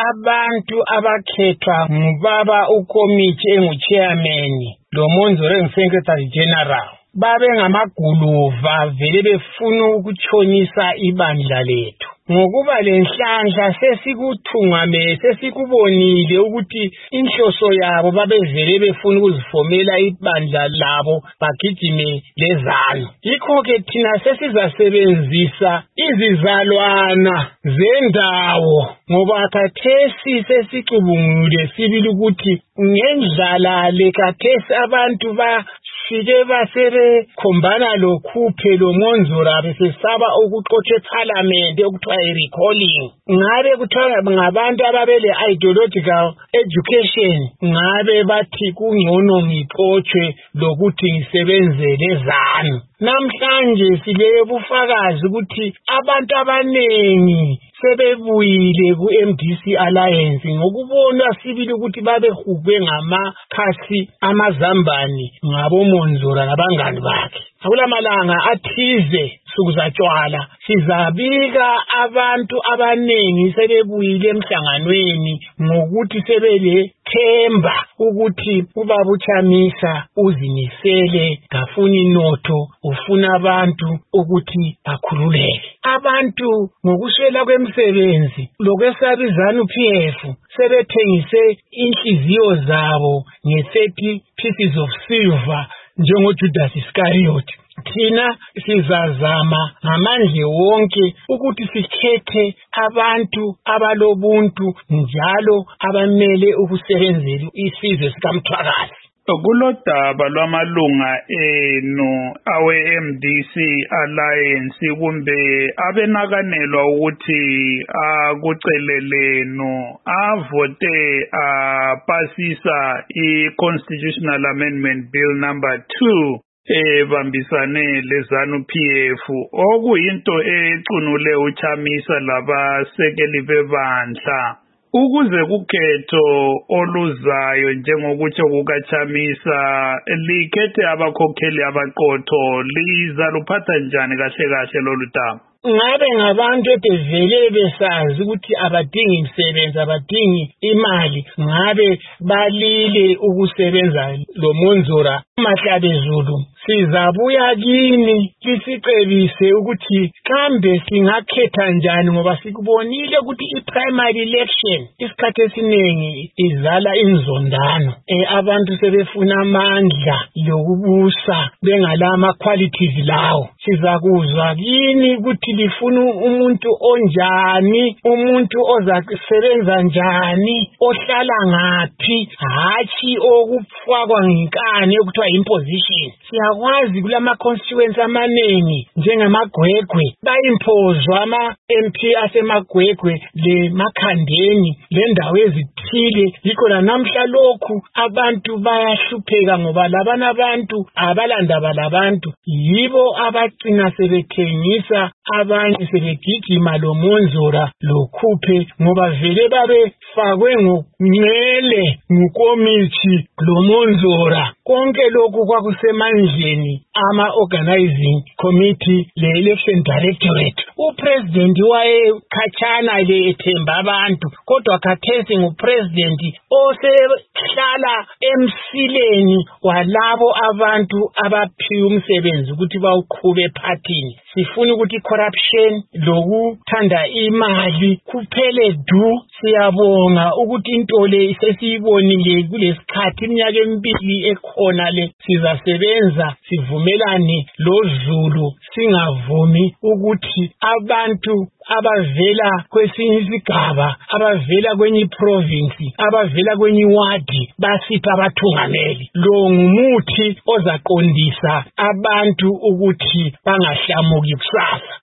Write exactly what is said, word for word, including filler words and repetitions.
abantu abakhethwa ngubaba ukomiti engu-chairman lo Monzolo engu-secretary general babe ngamaguluva vele befuna ukutshonisa ibandla lethu. Ngokuba lenhlanhla sesikuthungame sesikubonile ukuthi inhloso yabo babevele befuna ukuzifomela ibandla labo bagijime lezanu. Yikho ke thina sesizasebenzisa izizalwana zendawo ngoba khathesi sesicubungule sibili ukuthi ngendlala lekathesi abantu ba sike basebe khombana lokhuphe lo Monzolo besesaba ukuxotsha eParliament okuthiwa i-recalling. Ngabe kuthiwa ngabantu ababele ideological education ngabe bathi kungcono ngixotshe lokuthi ngisebenzele ezanu. Namhlanje sile bufakazi ukuthi abantu abanengi sebebuyile ku-M D C Alliance ngokubona sibili ukuthi babehubwe ngamakhasi amazambane ngabo Monzolo nabangani bakhe. Akulamalanga athize sukuzatshwala sizabika abantu abanengi sebebuyile emhlanganweni ngokuthi sebele themba ukuthi ubaba uChamisa uzimisele ngafuna inotho ufuna abantu ukuthi bakhululeke. Abantu ngokuswela kwemisebenzi lokwesabizana uP F sebethengise inhliziyo zabo nge-thirty pieces of silver njengoJudas Iscariot. Thina sizazama ngamandla wonke ukuthi sikhethe abantu abalobuntu njalo abamele ukusebenzela isizwe sikaMthwakazi. Kulodaba lwamalunga enu awe-M D C Alliance kumbe abenakanelwa ukuthi akuceleleno avote apasisa i-Constitutional Amendment Bill number two ebambisane lezanu P F okuyinto ecunule uChamisa labasekeli bebandla. Ukuze kukhetho oluzayo njengokutsho kukaChamisa likhethe abakhokheli abaqotho liza luphatha njani kahle kahle lolu daba? Ngabe ngabantu ebevele besazi ukuthi abadingi imisebenzi abadingi imali ngabe balile ukusebenza lo Monzolo mahlabezulu. Sizabuya kini lisicebise ukuthi kambe singakhetha njani ngoba sikubonile ukuthi i-primary election isikhathi esiningi izala inzondano. E, abantu sebefuna amandla lokubusa bengalama qualities lawo. Sizakuzwa kini ukuthi lifuna umuntu onjani, umuntu ozasebenza njani, ohlala ngaphi, hathi okufakwa ngenkani okuthiwa imposition. Siyakwazi kulama constituency amaningi njengamagwegwe bayimpozwa ama-M P asemagwegwe le makhandeni lendawo ezithile. Yikho namhla lokhu abantu bayahlupheka ngoba labana abantu abalandaba labantu yibo abagcina sebethengisa abanye sebegijima lo Monzolo lokhuphe ngoba vele babe fakwe ngocele ngukomiti lo Monzolo. Konke lokhu kwakusemandleni ama-organizing committee le-election directorate. Upresident wayekhatshana le ethemba abantu kodwa khathesi ngupresident osehlala emsileni walabo abantu abaphiwe umsebenzi ukuthi bawuqhube ephathini. Sifuna ukuthi corruption lokuthanda imali kuphele du. Siyabonga ukuthi into le sesiyibonile kulesikhathi iminyaka emibili ekhona le sizasebenza sivumelane loZulu singavumi ukuthi abantu abavela kwesinye isigaba abavela kwenye province abavela kwenye wadi basipha abathungameli. Lo ngumuthi ozaqondisa abantu ukuthi bangahlamuki kusasa.